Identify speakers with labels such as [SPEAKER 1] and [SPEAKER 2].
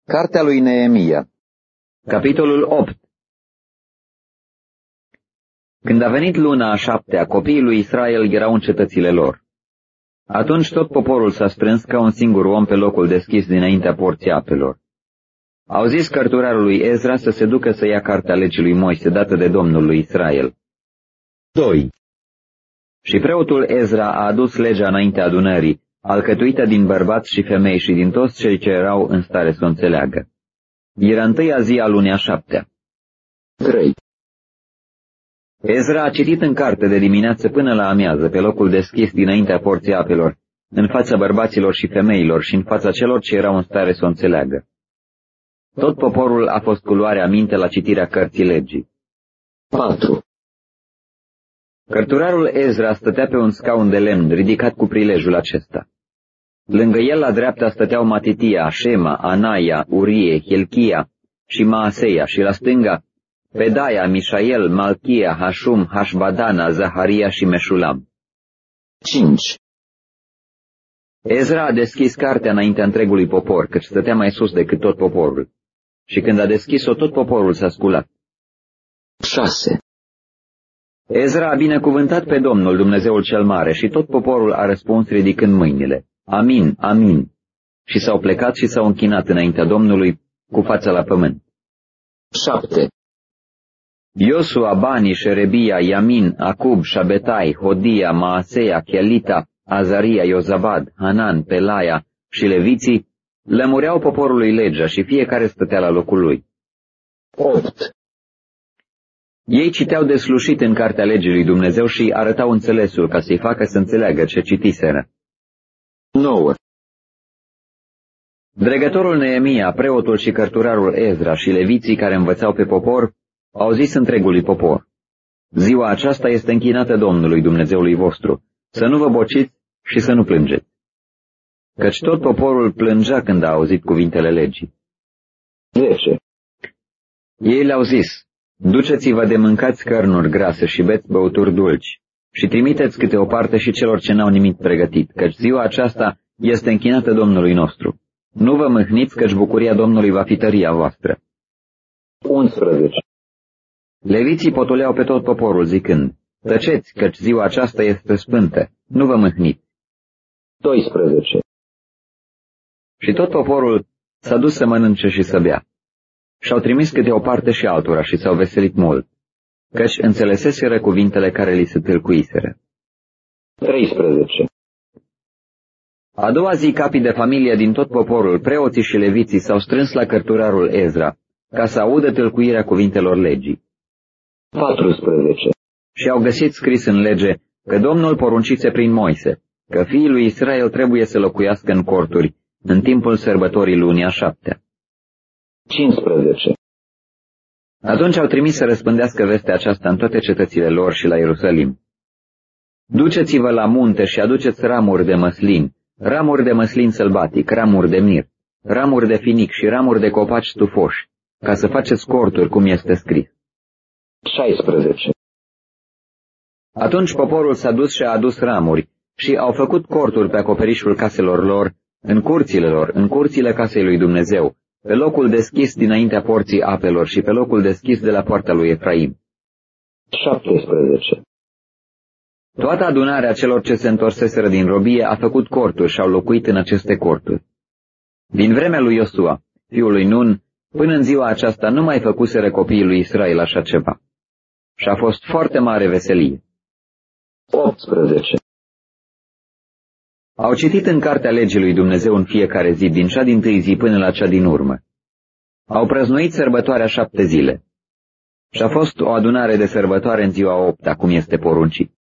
[SPEAKER 1] Cartea lui Neemia, capitolul 8. Când a venit luna a 7-a, copiii lui Israel erau în cetățile lor. Atunci tot poporul s-a strâns ca un singur om pe locul deschis dinaintea porții apelor. Au zis cărturarului Ezra să se ducă să ia cartea legii lui Moise dată de Domnul lui Israel. 2. Și preotul Ezra a adus legea înaintea adunării, alcătuită din bărbați și femei și din toți cei ce erau în stare să o înțeleagă. Era întâia zi a lunii a 7-a. 3. Ezra a citit în carte de dimineață până la amiază, pe locul deschis dinaintea porții apelor, în fața bărbaților și femeilor și în fața celor ce erau în stare să o înțeleagă. Tot poporul a fost cu luare aminte la citirea cărții legii. 4. Cărturarul Ezra stătea pe un scaun de lemn ridicat cu prilejul acesta. Lângă el la dreapta stăteau Matitia, Șema, Anaia, Urie, Hilchia și Maaseia și la stânga Pedaia, Mișael, Malchia, Hașum, Hașbadana, Zaharia și Meșulam. 5. Ezra a deschis cartea înaintea întregului popor, căci stătea mai sus decât tot poporul. Și când a deschis-o, tot poporul s-a sculat. 6. Ezra a binecuvântat pe Domnul Dumnezeul cel Mare și tot poporul a răspuns ridicând mâinile. Amin, amin. Și s-au plecat și s-au închinat înaintea Domnului cu fața la pământ. 7. Iosua, Bani, Șerebia, Iamin, Acub, Șabetai, Hodia, Maaseia, Chelita, Azaria, Iozabad, Hanan, Pelaia și leviții lămureau poporului legea și fiecare stătea la locul lui. 8. Ei citeau deslușit în cartea legii lui Dumnezeu și îi arătau înțelesul ca să-i facă să înțeleagă ce citiseră. 9. Dregătorul Neemia, preotul și cărturarul Ezra și leviții care învățau pe popor au zis întregului popor: ziua aceasta este închinată Domnului Dumnezeului vostru, să nu vă bociți și să nu plângeți. Căci tot poporul plângea când a auzit cuvintele legii. 10. Ei le-au zis: duceți-vă de mâncați cărnuri grase și beți băuturi dulci și trimiteți câte o parte și celor ce n-au nimic pregătit, căci ziua aceasta este închinată Domnului nostru. Nu vă mâhniți, căci bucuria Domnului va fi tăria voastră. 11. Leviții potoleau pe tot poporul zicând: tăceți, căci ziua aceasta este sfântă, nu vă mâhniți. 12. Și tot poporul s-a dus să mănânce și să bea. Și-au trimis câte o parte și altora și s-au veselit mult, căci înțeleseseră cuvintele care li se tâlcuiseră. 13. A doua zi, capii de familie din tot poporul, preoții și leviții, s-au strâns la cărturarul Ezra, ca să audă tâlcuirea cuvintelor legii. 14. Și au găsit scris în lege că Domnul poruncise prin Moise că fiii lui Israel trebuie să locuiască în corturi în timpul sărbătorii lunii a 7-a. 15. Atunci au trimis să răspândească vestea aceasta în toate cetățile lor și la Ierusalim. Duceți-vă la munte și aduceți ramuri de măslin sălbatic, ramuri de mir, ramuri de finic și ramuri de copaci stufoși, ca să faceți corturi cum este scris. 16. Atunci poporul s-a dus și a adus ramuri și au făcut corturi pe acoperișul caselor lor, în curțile lor, în curțile casei lui Dumnezeu, pe locul deschis dinaintea porții apelor și pe locul deschis de la poarta lui Efraim. 17. Toată adunarea celor ce se întorseseră din robie a făcut corturi și au locuit în aceste corturi. Din vremea lui Iosua, fiul lui Nun, până în ziua aceasta nu mai făcuseră copiii lui Israel așa ceva. Și a fost foarte mare veselie. 18. Au citit în cartea legii lui Dumnezeu în fiecare zi, din cea dintâi zi până la cea din urmă. Au prăznuit sărbătoarea 7 zile. Și a fost o adunare de sărbătoare în ziua 8-a, cum este poruncit.